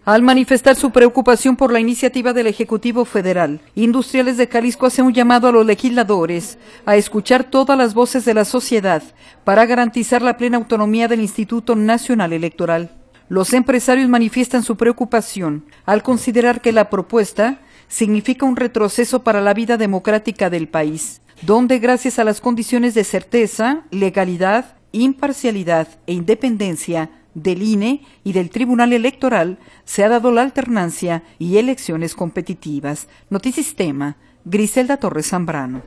Al manifestar su preocupación por la iniciativa del Ejecutivo Federal, Industriales de Jalisco hace un llamado a los legisladores a escuchar todas las voces de la sociedad para garantizar la plena autonomía del Instituto Nacional Electoral. Los empresarios manifiestan su preocupación al considerar que la propuesta significa un retroceso para la vida democrática del país, donde gracias a las condiciones de certeza, legalidad, imparcialidad e independencia del INE y del Tribunal Electoral se ha dado la alternancia y elecciones competitivas. Notisistema, Griselda Torres Zambrano.